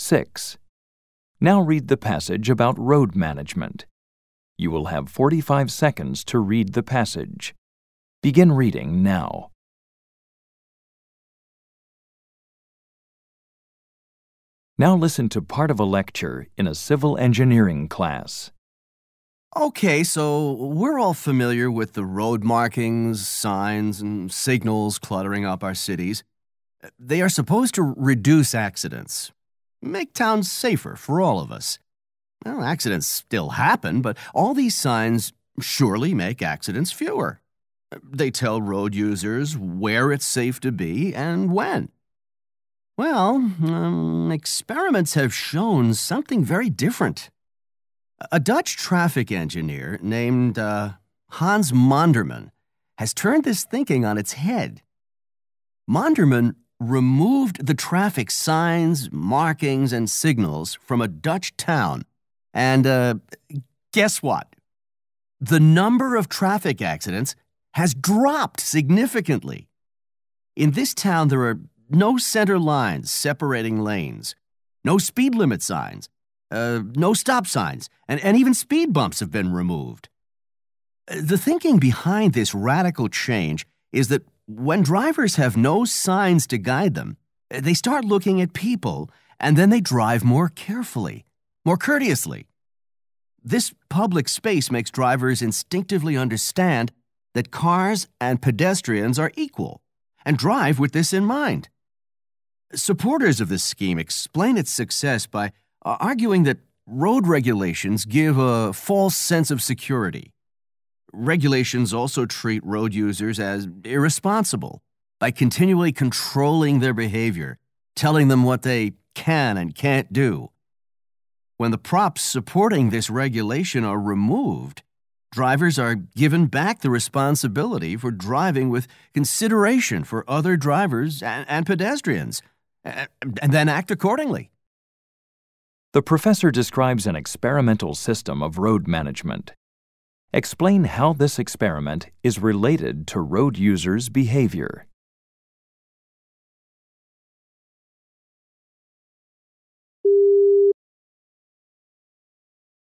6. Now read the passage about road management. You will have 45 seconds to read the passage. Begin reading now. Now listen to part of a lecture in a civil engineering class. Okay, so we're all familiar with the road markings, signs, and signals cluttering up our cities. They are supposed to reduce accidents, make towns safer for all of us. Well, accidents still happen, but all these signs surely make accidents fewer. They tell road users where it's safe to be and when. Well, experiments have shown something very different. A Dutch traffic engineer named Hans Monderman has turned this thinking on its head. Monderman removed the traffic signs, markings, and signals from a Dutch town, and guess what? The number of traffic accidents has dropped significantly. In this town, there are no center lines separating lanes, no speed limit signs, no stop signs, and even speed bumps have been removed. The thinking behind this radical change is that when drivers have no signs to guide them, they start looking at people, and then they drive more carefully, more courteously. This public space makes drivers instinctively understand that cars and pedestrians are equal, and drive with this in mind. Supporters of this scheme explain its success by arguing that road regulations give a false sense of security. Regulations also treat road users as irresponsible by continually controlling their behavior, telling them what they can and can't do. When the props supporting this regulation are removed, drivers are given back the responsibility for driving with consideration for other drivers and pedestrians, and then act accordingly. The professor describes an experimental system of road management. Explain how this experiment is related to road users' behavior.